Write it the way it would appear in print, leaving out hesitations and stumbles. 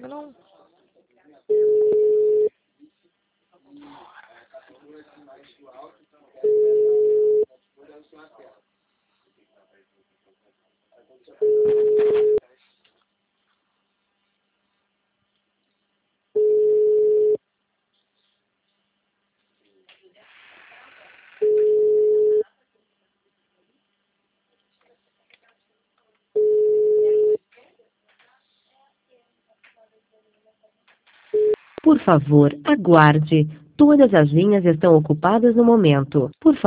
Não. Por favor, aguarde. Todas as linhas estão ocupadas no momento. Por favor.